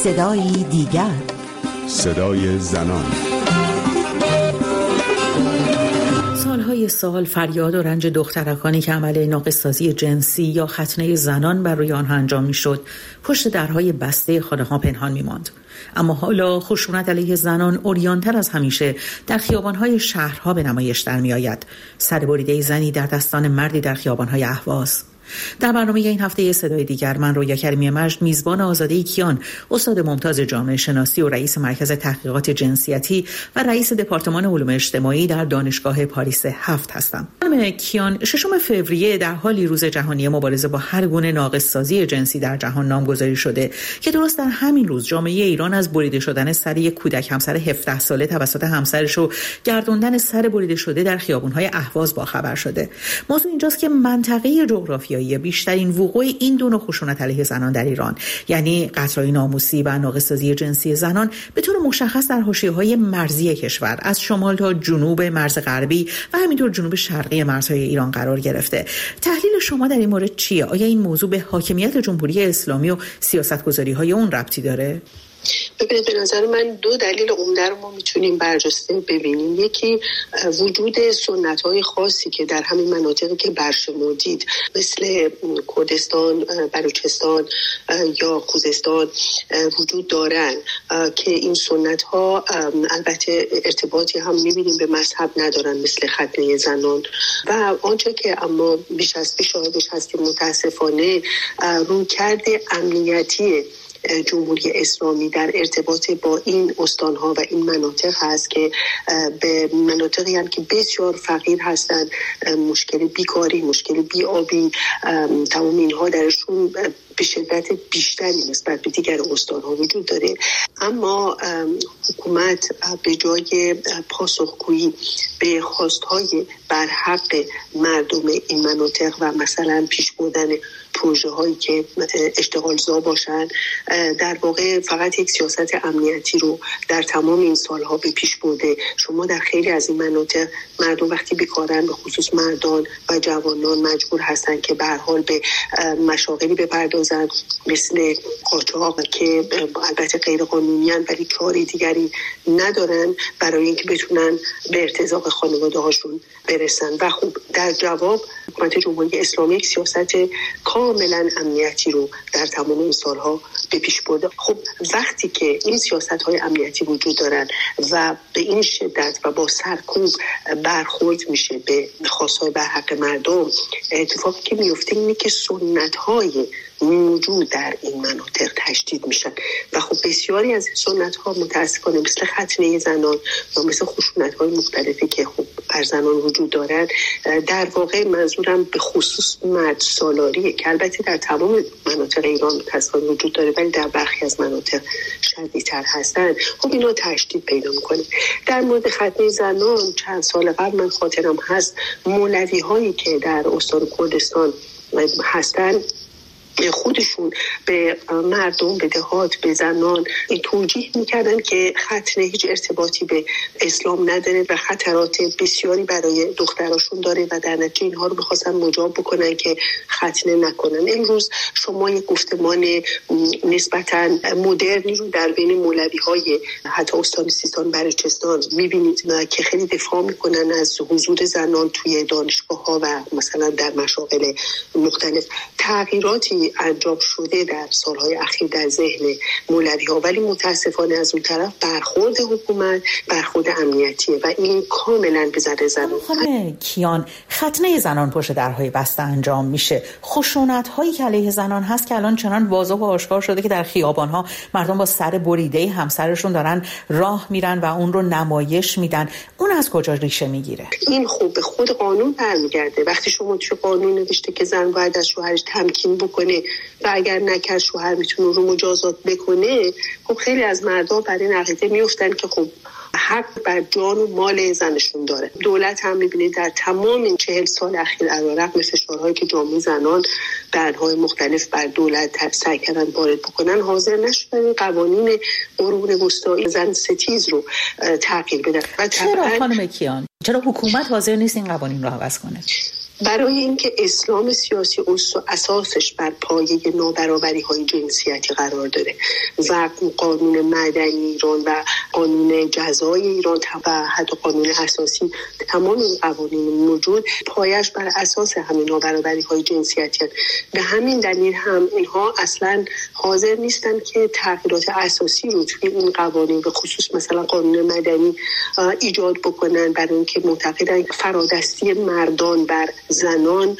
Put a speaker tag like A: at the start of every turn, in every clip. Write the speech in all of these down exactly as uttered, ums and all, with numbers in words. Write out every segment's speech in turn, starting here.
A: صدایی دیگر،
B: صدای زنان.
C: سالهای سال فریاد و رنج دخترکانی که عمل ناقص‌سازی جنسی یا ختنه زنان بر روی آنها انجام میشد پشت درهای بسته خانه‌ها پنهان می‌ماند. اما حالا خشونت علیه زنان عریان‌تر از همیشه در خیابان‌های شهرها به نمایش در می‌آید. سربریده زنی در دستان مردی در خیابان‌های اهواز. در برنامه این هفته صدای دیگر من رویا کریمی مجد میزبان آزاده کیان، استاد ممتاز جامعه شناسی و رئیس مرکز تحقیقات جنسیتی و رئیس دپارتمان علوم اجتماعی در دانشگاه پاریس هفت هستم. خانم کیان، ششم فوریه در حالی روز جهانی مبارزه با هر گونه ناقص‌سازی جنسی در جهان نامگذاری شده که درست در همین روز جامعه ایران از بریده شدن سر یک کودک همسر هفده ساله توسط همسرش و گردوندن سر بریده شده در خیابان‌های اهواز باخبر شده. موضوع اینجاست که منطقه جغرافیایی بیشترین وقوع این دو نوع خشونت علیه زنان در ایران، یعنی قتل‌های ناموسی و ناقص‌سازی جنسی زنان، به طور مشخص در حاشیه‌های مرزی کشور از شمال تا جنوب مرز غربی و همینطور جنوب شرقی مرزهای ایران قرار گرفته. تحلیل شما در این مورد چیه؟ آیا این موضوع به حاکمیت جمهوری اسلامی و سیاست‌گذاری‌های اون ربطی داره؟
D: ببینید، به نظر من دو دلیل عمده رو ما میتونیم برجسته ببینیم. یکی وجود سنت‌های خاصی که در همین مناطقی که برشمردید مثل کردستان، بلوچستان یا خوزستان وجود دارن که این سنت‌ها البته ارتباطی هم میبینیم به مذهب ندارن، مثل ختنه زنان و آنچه که اما بیش از پیش شاهدش هستیم متاسفانه رویکرد امنیتی جمهوری اسلامی در ارتباط با این استانها و این مناطق هست که به مناطقی هم که بسیار فقیر هستند، مشکل بیکاری، مشکل بیابی، تمام اینها درشون به شدت بیشتری نسبت به دیگر استانها وجود داره. اما حکومت به جای پاسخگویی به خواستهای برحق مردم این مناطق و مثلا پیش بردن پروژه هایی که اشتغالزا باشن، در واقع فقط یک سیاست امنیتی رو در تمام این سالها به پیش برده. شما در خیلی از این مناطق مردم وقتی بیکارن، به خصوص مردان و جوانان، مجبور هستن که به هر حال به مشاغلی بپردازن مثل قاچاق که البته غیر قانونی ان ولی کاری دیگری ندارن برای اینکه بتونن به ارتزاق خانواده هاشون برسن. و خب در جواب حکومت جمهوری اسلامی یک سیاست کاملا امنیتی رو در تمام این سالها به پیش برده. خب وقتی که این سیاست‌های امنیتی وجود دارن و به این شدت و با سرکوب برخورد میشه به خواست‌های برحق مردم، اتفاقی که میفته اینه که سنت‌های موجود در این مناطق تشدید میشن و خب بسیاری از این سنت‌ها متأسفانه مثل ختنه زنان و مثل خشونت‌های مختلفی که خب بر زنان وجود دارن، در واقع منظورم به خصوص مرد سالاریه که البته در تمام مناطق ایران متأسفانه وجود داره ولی در برخی از مناطق شدیدتر هستن. خب اینا تشدید پیدا میکنه. در مورد ختنه زنان چند سال قبل من خاطرم هست مولوی هایی که در استان کردستان هستن خودشون به مردم، به دهات، به زنان این توجیه میکردن که ختنه هیچ ارتباطی به اسلام نداره و خطرات بسیاری برای دختراشون داره و در نتیجه اینها رو میخواستن مجاب بکنن که ختنه نکنن. امروز شما یک گفتمان نسبتاً مدرنی رو در بین مولوی های حتی استان سیستان، بلوچستان میبینید که خیلی دفاع میکنن از حضور زنان توی دانشگاه ها و مثلا در مشاغل مختلف. تغییراتی انجام شده در سالهای اخیر در ذهن مولوی ها ولی متاسفانه از اون طرف برخورد حکومت برخورد امنیتیه و این کاملا به ضرر زنان.
C: خانم کیان، ختنه زنان پشت درهای بسته انجام میشه. خشونت هایی که علیه زنان هست که الان چنان واضح و آشکار شده که در خیابان ها مردم با سر بریده همسرشون دارن راه میرن و اون رو نمایش میدن. اون از کجا ریشه میگیره؟
D: این خب به خود قانون برمیگرده. وقتی شما توی قانون نوشته که زن باید از شوهرش تمکین بکنه و اگر نکرد شوهر میتونه رو مجازات بکنه، خب خیلی از مردها بر این عقیده میفتن که خب حق بر جان و مال زنشون داره. دولت هم میبینید در تمام این چهل سال اخیر علیرغم فشارهایی که جامعه زنان در انواع مختلف بر دولت سعی کردن وارد بکنن، حاضر نشدن قوانین قرون وسطایی زن ستیز رو تغییر بدن.
C: چرا خانم کیان؟ چرا حکومت حاضر نیست این قوانین رو عوض کنه؟
D: برای اینکه اسلام سیاسی اساسش بر پایه نابرابری‌های جنسیتی قرار داره و قانون مدنی ایران و قانون جزای ایران و حتی قانون اساسی، تمام این قوانین موجود پایش بر اساس همین نابرابری‌های جنسیتی. به همین دلیل هم اینها اصلا حاضر نیستن که تغییرات اساسی رو توی این قوانین به خصوص مثلا قانون مدنی ایجاد بکنن، برای اینکه معتقدن فرادستی مردان بر زنان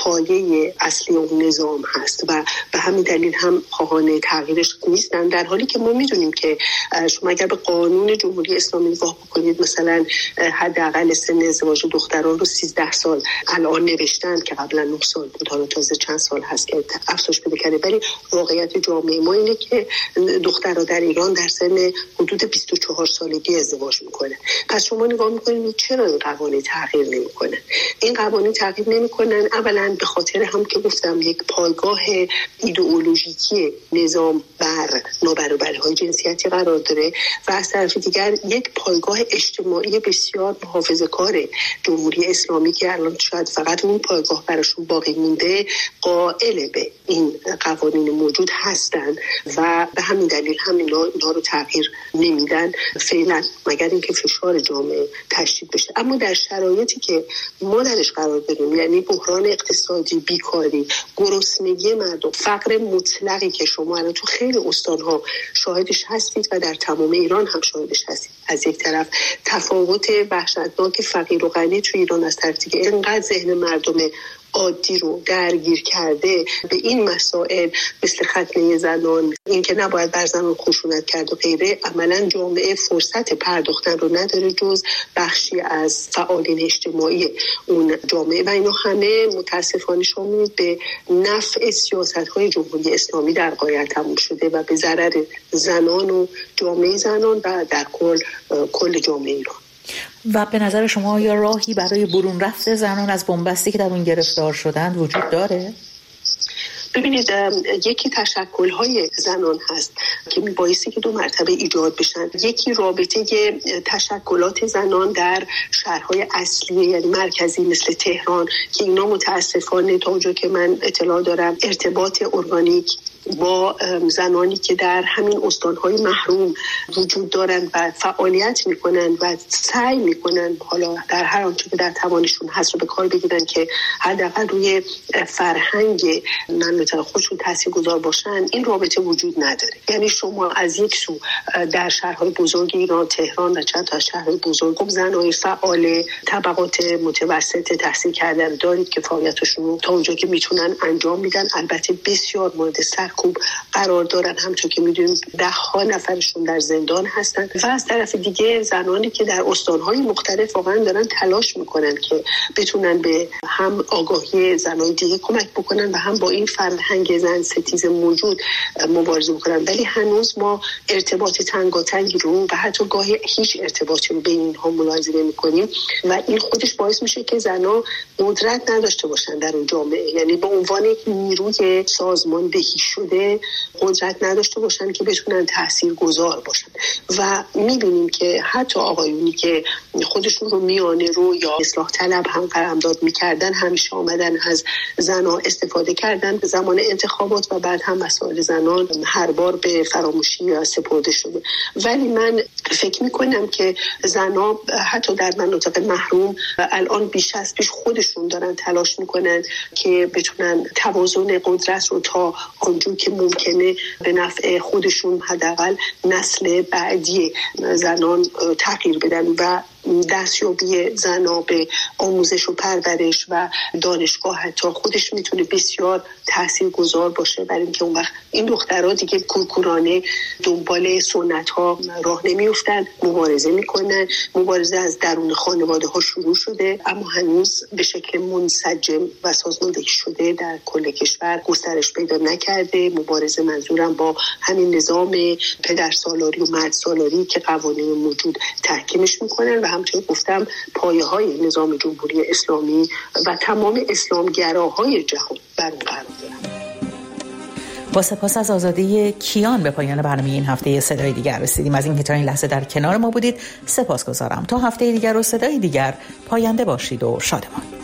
D: پایه اصلی اون نظام هست و به همین دلیل هم خواهان تغییرش نیستن. در حالی که ما میدونیم که شما اگر به قانون جمهوری اسلامی نگاه بکنید، مثلا حداقل سن ازدواج دختران رو سیزده سال الان نوشتن که قبلا نه سال بود، حالا تازه چند سال هست که افزایش پیدا کرده، ولی واقعیت جامعه ما اینه که دخترها در ایران در سن حدود بیست و چهار سالگی ازدواج میکنه. پس شما نگاه میکنید چرا این قوانین تغییر نمیکنه؟ این قوانین تغییر نمیکنن اولا به خاطر هم که گفتم یک پایگاه ایدئولوژیکی نظام بر نابرابری‌های جنسیتی قرار داره و از طرف دیگر یک پایگاه اجتماعی بسیار محافظه‌کار جمهوری اسلامی که الان شاید فقط اون پایگاه براشون باقی مونده قائل به این قوانین موجود هستند و به همین دلیل هم اینا, اینا رو تغییر نمیدن فعلا، مگر اینکه فشار جامعه تشدید بشه. اما در شرایطی که ما درش قرار داریم، یعنی بحران اقتصادی، بیکاری، گرسنگی مردم، فقر مطلقی که شما الان تو خیلی استان‌ها شاهدش هستید و در تمام ایران هم شاهدش هستید، از یک طرف تفاوت وحشتناک فقیر و غنی تو ایران، از طرف دیگه اینقدر ذهن مردم عادی رو درگیر کرده به این مسائل مثل ختنه زنان، این که نباید بر زنان خشونت کرد و غیره، عملا جامعه فرصت پرداختن رو نداره جز بخشی از فعالین اجتماعی اون جامعه و اینا همه متاسفانه شما می‌بینید به نفع سیاست‌های جمهوری اسلامی در غایت تموم شده و به ضرر زنان و جامعه زنان و در کل کل جامعه ایران.
C: و به نظر شما یا راهی برای برون رفت زنان از بنبستی که در اون گرفتار شدند وجود داره؟
D: ببینید، یکی تشکل‌های زنان هست که میبایستی که دو مرتبه ایجاد بشن. یکی رابطه تشکلات زنان در شهرهای اصلی یعنی مرکزی مثل تهران که اینا متاسفانه تا اونجا که من اطلاع دارم ارتباط ارگانیک با زنانی که در همین استانهای محروم وجود دارند و فعالیت میکنن و سعی میکنن حالا در هر آنچه که در توانشون هست رو به کار بگیرن که حداقل روی فرهنگ مناطق خودشون تاثیرگذار باشن، این رابطه وجود نداره. یعنی شما از یک سو در شهرهای بزرگ ایران، تهران و چند تا شهرهای بزرگ زنای فعال طبقات متوسط تحصیل کردن دارید که فعالیتشون رو تا اونجا که میتونن انجام میدن، البته بسیار مورد سرکوب قرار دارن، همچون که میدونیم ده ها نفرشون در زندان هستن. و از طرف دیگه زنانی که در استانهای مختلف واقعا دارن تلاش میکنن که بتونن به هم آگاهی زنای دیگه کمک بکنن و هم با این فرهنگ زن ستیز موجود مبارزه بکنن، ولی هنوز ما ارتباط تنگاتنگی رو و حتی گاهی هیچ ارتباطی رو بین اینها ملاحظه نمی‌کنیم و این خودش باعث میشه که زنها قدرت نداشته باشن در اون جامعه، یعنی به عنوان یک نیروی سازماندهی شده قدرت نداشته باشن که بتونن تاثیرگذار باشن. و میبینیم که حتی آقایونی که خودشون رو میانه رو یا اصلاح طلب هم قلمداد میکردن همیشه آمدن از زنها استفاده کردن زمان انتخابات و بعد هم مسائل زنان هر بار به فراموشی یا سپرده شده. ولی من فکر میکنم که زنها حتی در مناطق محروم الان بیش از پیش خودشون دارن تلاش میکنن که بتونن توازن قدرت رو تا آنجور که ممکنه به نفع خودشون حداقل نسل بعدی زنان تغییر بدن و دستیابی زنها به آموزش و پرورش و دانشگاه حتی خودش میتونه بسیار تاثیرگذار باشه، برای اینکه اون وقت این دخترها دیگه کورکورانه دنبال سنت ها راه نمیافتن، مبارزه میکنن. مبارزه از درون خانواده ها شروع شده اما هنوز به شکل منسجم و سازماندهی شده در کل کشور گسترش پیدا نکرده. مبارزه منظورم با همین نظام پدر سالاری و مرد سالاری که قوانین موجود تحکیمش میکنن و همچنین گفتم پایه های نظام جمهوری اسلامی و تمام اسلامگراهای جهان بر اون قرار دارن.
C: با سپاس از آزاده کیان به پایان برنامه این هفته صدای دیگر رسیدیم. از اینکه تا این لحظه در کنار ما بودید سپاسگزارم. تا هفته دیگر و صدای دیگر پاینده باشید و شادمان.